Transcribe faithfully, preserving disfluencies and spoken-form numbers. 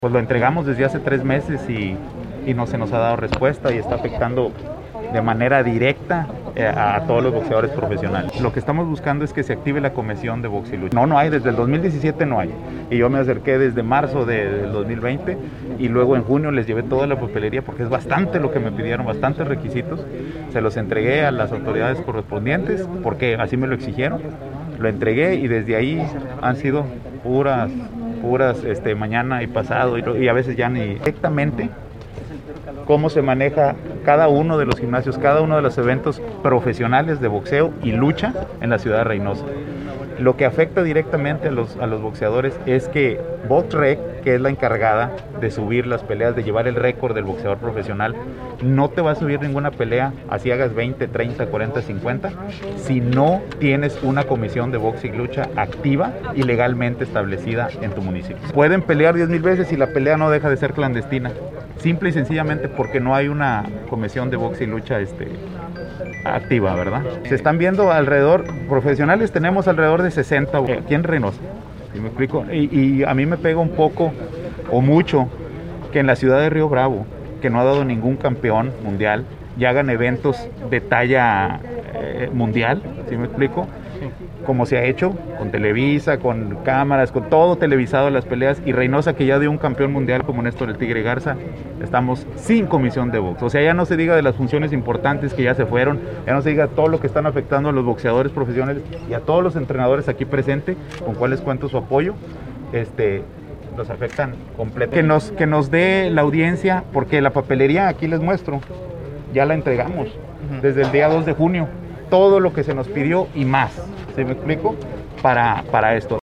Pues lo entregamos desde hace tres meses y, y no se nos ha dado respuesta y está afectando de manera directa eh, a todos los boxeadores profesionales. Lo que estamos buscando es que se active la comisión de box y lucha. No, no hay, desde el dos mil diecisiete no hay. Y yo me acerqué desde marzo de, del dos mil veinte y luego en junio les llevé toda la papelería porque es bastante lo que me pidieron, bastantes requisitos. Se los entregué a las autoridades correspondientes porque así me lo exigieron. Lo entregué y desde ahí han sido puras, puras este, mañana y pasado y, y a veces ya ni directamente cómo se maneja cada uno de los gimnasios, cada uno de los eventos profesionales de boxeo y lucha en la ciudad de Reynosa. Lo que afecta directamente a los, a los boxeadores es que BoxRec, que es la encargada de subir las peleas, de llevar el récord del boxeador profesional, no te va a subir ninguna pelea, así hagas veinte, treinta, cuarenta, cincuenta, si no tienes una comisión de box y lucha activa y legalmente establecida en tu municipio. Pueden pelear diez mil veces y la pelea no deja de ser clandestina, simple y sencillamente porque no hay una comisión de box y lucha este, activa, ¿verdad? Se están viendo alrededor, profesionales tenemos alrededor de sesenta aquí en Reynosa, ¿sí me explico? Y, y a mí me pega un poco o mucho que en la ciudad de Río Bravo, que no ha dado ningún campeón mundial, ya hagan eventos de talla eh, mundial, ¿sí me explico? Como se ha hecho con Televisa, con cámaras, con todo televisado las peleas, y Reynosa, que ya dio un campeón mundial como Néstor el Tigre Garza, estamos sin comisión de box. O sea, ya no se diga de las funciones importantes que ya se fueron, ya no se diga todo lo que están afectando a los boxeadores profesionales y a todos los entrenadores aquí presentes, con cuales cuento su apoyo, este, los afectan completamente. Que nos, que nos dé la audiencia, porque la papelería, aquí les muestro, ya la entregamos desde el día dos de junio. Todo lo que se nos pidió y más, ¿sí me explico? Para, para esto.